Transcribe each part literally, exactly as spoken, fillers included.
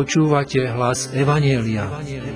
Počúvate hlas Evanjelia.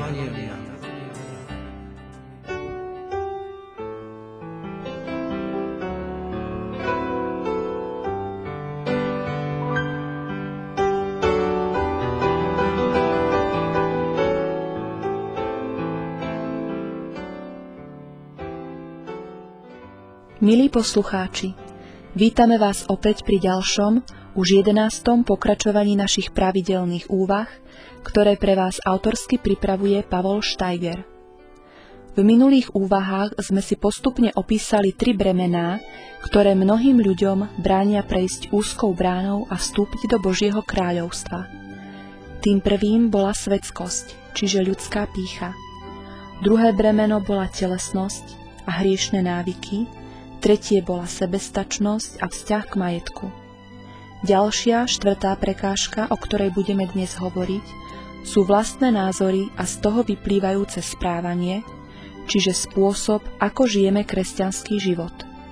Milí poslucháči, vítame vás opäť pri ďalšom, už jedenástom pokračovaní našich pravidelných úvah, ktoré pre vás autorsky pripravuje Pavol Steiger. V minulých úvahách sme si postupne opísali tri bremená, ktoré mnohým ľuďom bránia prejsť úzkou bránou a vstúpiť do Božieho kráľovstva. Tým prvým bola svetskosť, čiže ľudská pýcha. Druhé bremeno bola telesnosť a hriešne návyky. Tretie bola sebestačnosť a vzťah k majetku. Ďalšia, štvrtá prekážka, o ktorej budeme dnes hovoriť, sú vlastné názory a z toho vyplývajúce správanie, čiže spôsob, ako žijeme kresťanský život.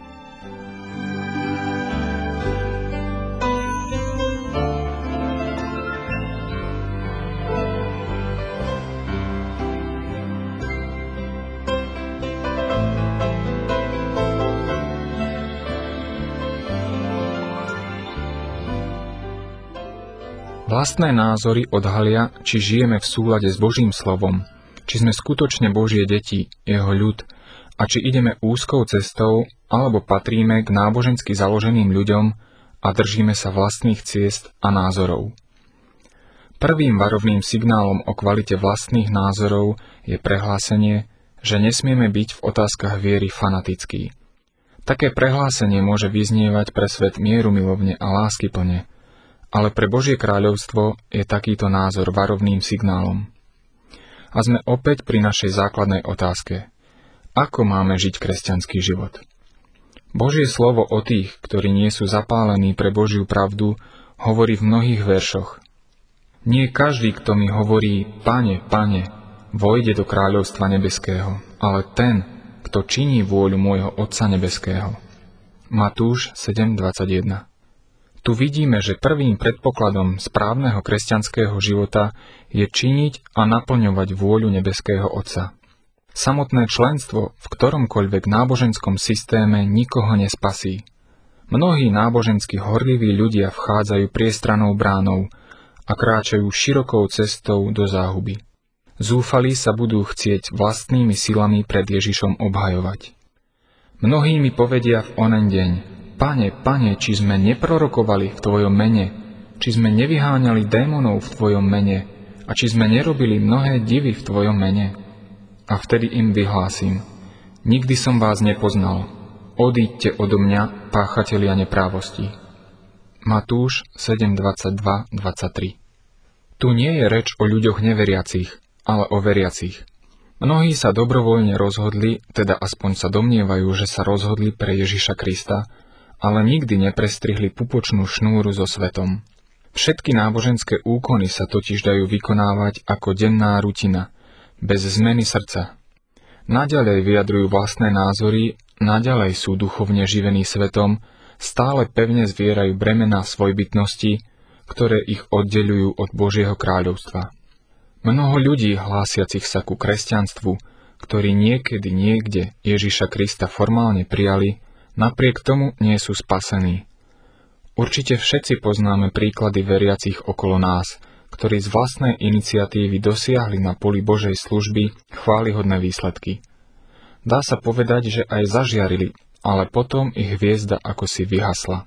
Vlastné názory odhalia, či žijeme v súlade s Božím slovom, či sme skutočne Božie deti, jeho ľud, a či ideme úzkou cestou, alebo patríme k nábožensky založeným ľuďom a držíme sa vlastných ciest a názorov. Prvým varovným signálom o kvalite vlastných názorov je prehlásenie, že nesmieme byť v otázkach viery fanatickí. Také prehlásenie môže vyznievať pre svet mierumilovne a láskyplne, ale pre Božie kráľovstvo je takýto názor varovným signálom. A sme opäť pri našej základnej otázke. Ako máme žiť kresťanský život? Božie slovo o tých, ktorí nie sú zapálení pre Božiu pravdu, hovorí v mnohých veršoch. Nie každý, kto mi hovorí, Pane, Pane, vojde do kráľovstva nebeského, ale ten, kto činí vôľu môjho Otca nebeského. Matúš sedem dvadsaťjeden. Tu vidíme, že prvým predpokladom správneho kresťanského života je činiť a naplňovať vôľu nebeského Otca. Samotné členstvo v ktoromkoľvek náboženskom systéme nikoho nespasí. Mnohí nábožensky horliví ľudia vchádzajú priestranou bránou a kráčajú širokou cestou do záhuby. Zúfalí sa budú chcieť vlastnými silami pred Ježišom obhajovať. Mnohí mi povedia v onen deň: Pane, Pane, či sme neprorokovali v Tvojom mene, či sme nevyháňali démonov v Tvojom mene a či sme nerobili mnohé divy v Tvojom mene? A vtedy im vyhlásim: Nikdy som vás nepoznal. Odíďte odo mňa, páchatelia neprávosti. Matúš sedem dvadsaťdva dvadsaťtri. Tu nie je reč o ľuďoch neveriacich, ale o veriacich. Mnohí sa dobrovoľne rozhodli, teda aspoň sa domnievajú, že sa rozhodli pre Ježiša Krista, ale nikdy neprestrihli pupočnú šnúru so svetom. Všetky náboženské úkony sa totiž dajú vykonávať ako denná rutina, bez zmeny srdca. Naďalej vyjadrujú vlastné názory, naďalej sú duchovne živení svetom, stále pevne zvierajú bremená svojbytnosti, ktoré ich oddeľujú od Božieho kráľovstva. Mnoho ľudí hlásiacich sa ku kresťanstvu, ktorí niekedy niekde Ježiša Krista formálne prijali, napriek tomu nie sú spasení. Určite všetci poznáme príklady veriacich okolo nás, ktorí z vlastnej iniciatívy dosiahli na poli Božej služby chválihodné výsledky. Dá sa povedať, že aj zažiarili, ale potom ich hviezda akosi vyhasla.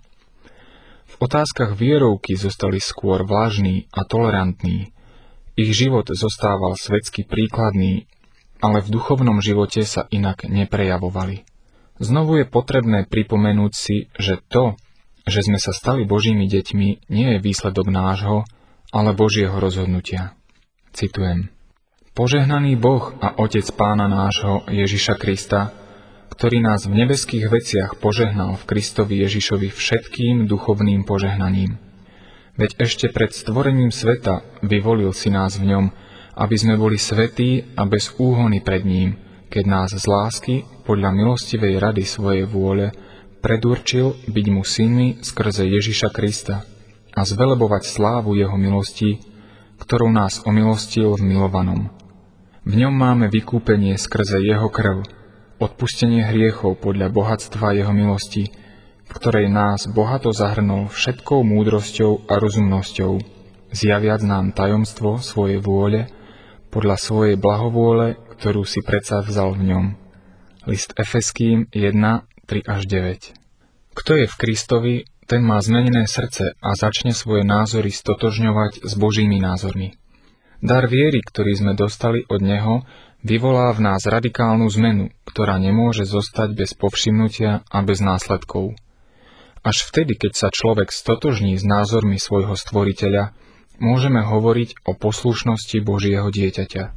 V otázkach vierovky zostali skôr vážni a tolerantní. Ich život zostával svetsky príkladný, ale v duchovnom živote sa inak neprejavovali. Znovu je potrebné pripomenúť si, že to, že sme sa stali Božími deťmi, nie je výsledok nášho, ale Božieho rozhodnutia. Citujem: Požehnaný Boh a Otec Pána nášho Ježiša Krista, ktorý nás v nebeských veciach požehnal v Kristovi Ježišovi všetkým duchovným požehnaním. Veď ešte pred stvorením sveta vyvolil si nás v ňom, aby sme boli svätí a bez úhony pred ním, keď nás z lásky, podľa milostivej rady svojej vôle, predurčil byť mu synmi skrze Ježiša Krista a zvelebovať slávu jeho milosti, ktorou nás omilostil v milovanom. V ňom máme vykúpenie skrze jeho krv, odpustenie hriechov podľa bohatstva jeho milosti, v ktorej nás bohato zahrnul všetkou múdrosťou a rozumnosťou, zjaviac nám tajomstvo svojej vôle podľa svojej blahovôle, ktorú si predsa vzal v ňom. List Efeským jeden, tri až deväť. Kto je v Kristovi, ten má zmenené srdce a začne svoje názory stotožňovať s Božími názormi. Dar viery, ktorý sme dostali od Neho, vyvolá v nás radikálnu zmenu, ktorá nemôže zostať bez povšimnutia a bez následkov. Až vtedy, keď sa človek stotožní s názormi svojho Stvoriteľa, môžeme hovoriť o poslušnosti Božieho dieťaťa.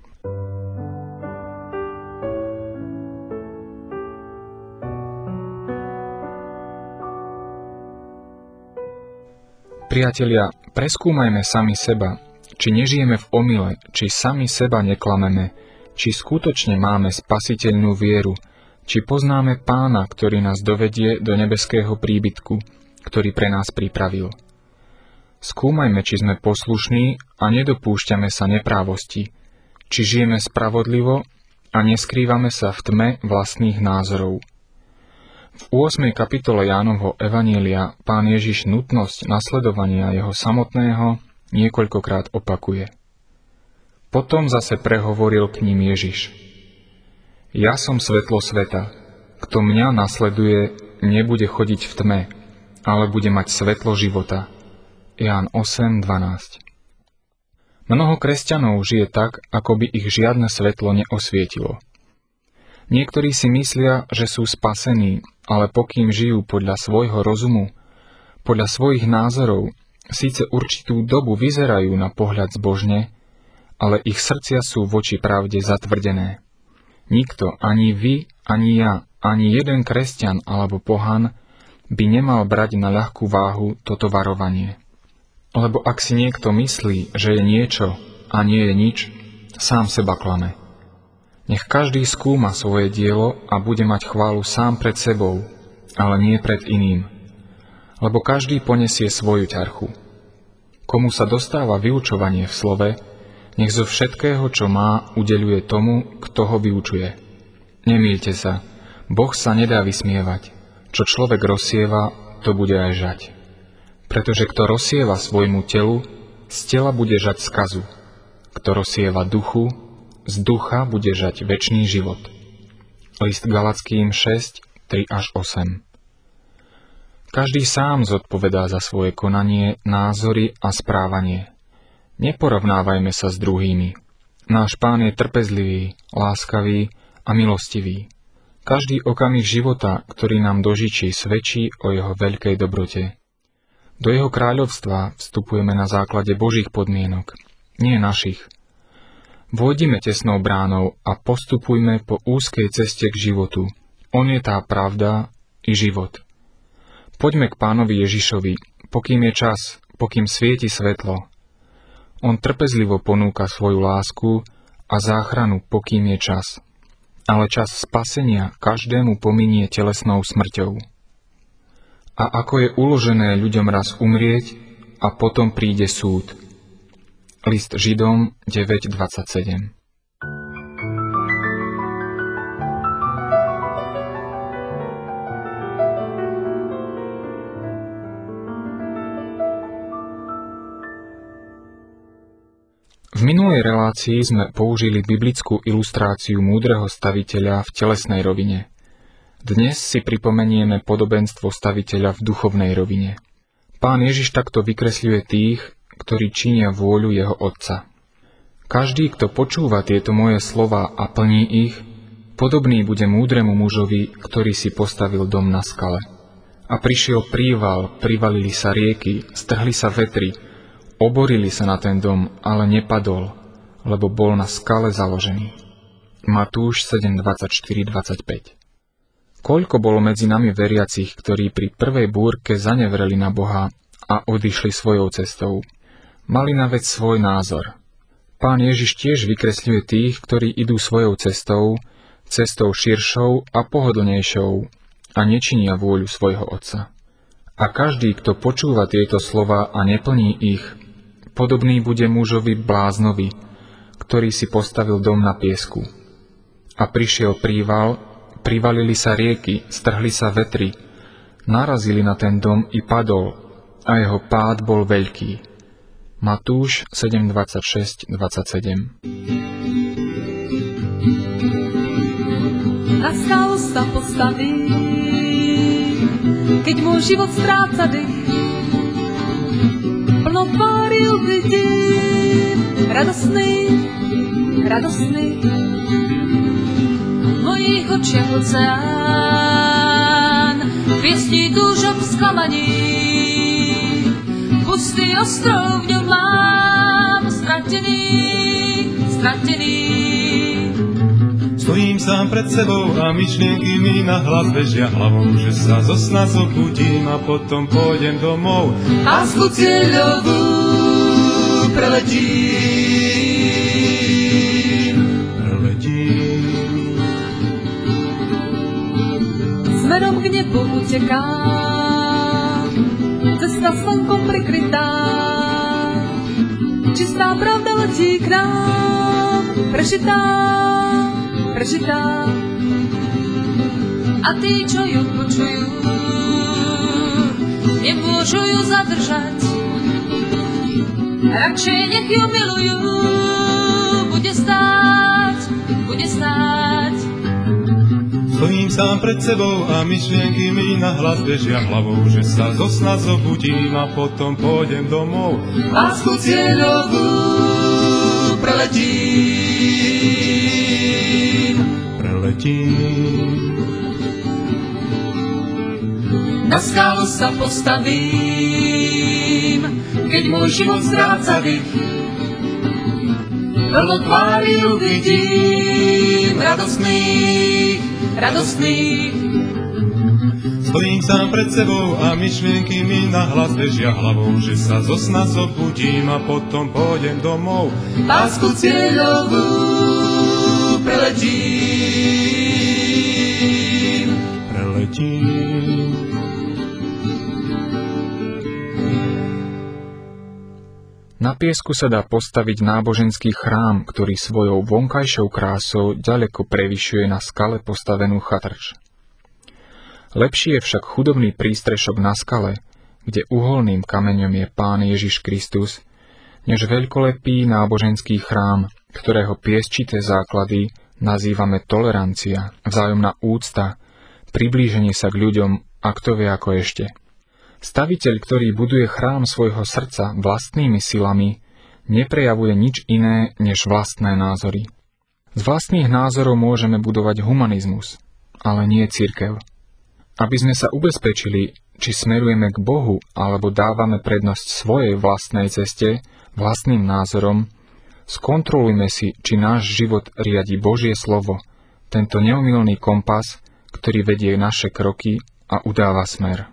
Priatelia, preskúmajme sami seba, či nežijeme v omyle, či sami seba neklameme, či skutočne máme spasiteľnú vieru, či poznáme Pána, ktorý nás dovedie do nebeského príbytku, ktorý pre nás pripravil. Skúmajme, či sme poslušní a nedopúšťame sa neprávosti, či žijeme spravodlivo a neskrývame sa v tme vlastných názorov. V ôsmej kapitole Jánovho Evanielia Pán Ježiš nutnosť nasledovania jeho samotného niekoľkokrát opakuje. Potom zase prehovoril k ním Ježiš. Ja som svetlo sveta. Kto mňa nasleduje, nebude chodiť v tme, ale bude mať svetlo života. Ján osem dvanásť. Mnoho kresťanov žije tak, ako by ich žiadne svetlo neosvietilo. Niektorí si myslia, že sú spasení, ale pokým žijú podľa svojho rozumu, podľa svojich názorov, síce určitú dobu vyzerajú na pohľad zbožne, ale ich srdcia sú voči pravde zatvrdené. Nikto, ani vy, ani ja, ani jeden kresťan alebo pohan by nemal brať na ľahkú váhu toto varovanie. Lebo ak si niekto myslí, že je niečo a nie je nič, sám seba klame. Nech každý skúma svoje dielo a bude mať chválu sám pred sebou, ale nie pred iným. Lebo každý ponesie svoju ťarchu. Komu sa dostáva vyučovanie v slove, nech zo všetkého, čo má, udeľuje tomu, kto ho vyučuje. Nemýlte sa, Boh sa nedá vysmievať. Čo človek rozsieva, to bude aj žať. Pretože kto rozsieva svojmu telu, z tela bude žať skazu. Kto rozsieva duchu, z ducha bude žať večný život. List Galackým šesť, tri až osem. Každý sám zodpovedá za svoje konanie, názory a správanie. Neporovnávajme sa s druhými. Náš Pán je trpezlivý, láskavý a milostivý. Každý okamih života, ktorý nám dožičí, svedčí o jeho veľkej dobrote. Do jeho kráľovstva vstupujeme na základe Božích podmienok, nie našich. Vojdime tesnou bránou a postupujme po úzkej ceste k životu. On je tá pravda i život. Poďme k Pánovi Ježišovi, pokým je čas, pokým svieti svetlo. On trpezlivo ponúka svoju lásku a záchranu, pokým je čas. Ale čas spasenia každému pominie telesnou smrťou. A ako je uložené ľuďom raz umrieť, a potom príde súd. List Židom deväť dvadsaťsedem. V minulej relácii sme použili biblickú ilustráciu múdreho staviteľa v telesnej rovine. Dnes si pripomenieme podobenstvo staviteľa v duchovnej rovine. Pán Ježiš takto vykresľuje tých, ktorí činia vôľu jeho Otca. Každý, kto počúva tieto moje slová a plní ich, podobný bude múdremu mužovi, ktorý si postavil dom na skale. A prišiel príval, privalili sa rieky, strhli sa vetry, oborili sa na ten dom, ale nepadol, lebo bol na skale založený. Matúš sedem dvadsaťštyri dvadsaťpäť. Koľko bolo medzi nami veriacich, ktorí pri prvej búrke zanevreli na Boha a odišli svojou cestou. Mali na vec svoj názor. Pán Ježiš tiež vykresľuje tých, ktorí idú svojou cestou, cestou širšou a pohodlnejšou a nečinia vôľu svojho Otca. A každý, kto počúva tieto slova a neplní ich, Podobný bude mužovi bláznovi, ktorý si postavil dom na piesku. A prišiel príval, privalili sa rieky, strhli sa vetry, narazili na ten dom i padol, a jeho pád bol veľký. Matúš sedem dvadsaťšesť dvadsaťsedem. Na skálu sa postaví, keď môj život stráca dych. Plno tvári uvidím, radosný, radosný. V mojich očiach oceán, piesní túžob sklamaní. Pustý ostrov v ňom mám, stratený, stratený. Stojím sám pred sebou a myšlienky mi na hlas bežia hlavou, že sa zo sna zobudím a potom pôjdem domov. Lásku cieľovú preletím, preletím. Smerom k nebu utekám, cesta slnkom prikrytá. Čistá pravda letí k nám, prešitá, prečítá. A tí, čo ju počujú, nemôžu ju zadržať. Radšej nech ju milujú, bude stáť, bude stáť. Stojím sám pred sebou a myšlienky mi na hlas bežia hlavou, že sa zo sna zobudím a potom pôjdem domov. Lásku cieľovú preletím, preletím. Na skálu sa postavím, keď môj život stráca dych. Plno tvári uvidím, radosných, radosných. Stojím sám pred sebou a myšlienky mi na hlas bežia hlavou, že sa zo sna zobudím a potom pôjdem domov. Lásku cieľovú preletím, preletím. Na piesku sa dá postaviť náboženský chrám, ktorý svojou vonkajšou krásou ďaleko prevyšuje na skale postavenú chatrč. Lepší je však chudobný prístrešok na skale, kde uholným kameňom je Pán Ježiš Kristus, než veľkolepý náboženský chrám, ktorého piesčité základy nazývame tolerancia, vzájomná úcta, priblíženie sa k ľuďom a kto vie ako ešte. Staviteľ, ktorý buduje chrám svojho srdca vlastnými silami, neprejavuje nič iné než vlastné názory. Z vlastných názorov môžeme budovať humanizmus, ale nie cirkev. Aby sme sa ubezpečili, či smerujeme k Bohu alebo dávame prednosť svojej vlastnej ceste, vlastným názorom, skontrolujme si, či náš život riadi Božie slovo, tento neomylný kompas, ktorý vedie naše kroky a udáva smer.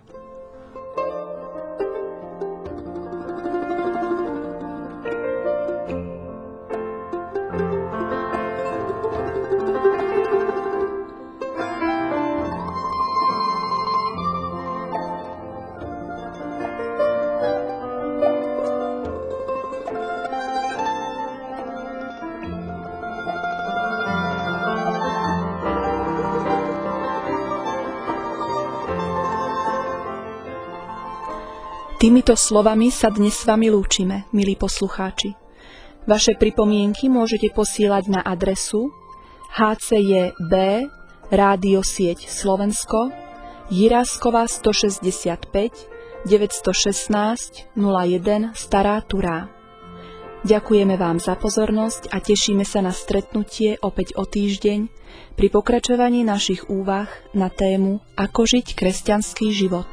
Týmito slovami sa dnes s vami lúčime, milí poslucháči. Vaše pripomienky môžete posielať na adresu há cé jé bé Rádio sieť Slovensko, Jiráskova stošesťdesiatpäť deväťstošestnásť nula jeden Stará Turá. Ďakujeme vám za pozornosť a tešíme sa na stretnutie opäť o týždeň pri pokračovaní našich úvah na tému Ako žiť kresťanský život.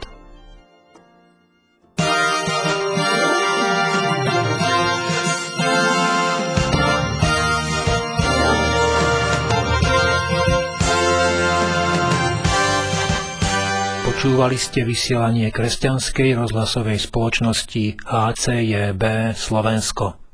Počúvali ste vysielanie Kresťanskej rozhlasovej spoločnosti há cé jé bé Slovensko.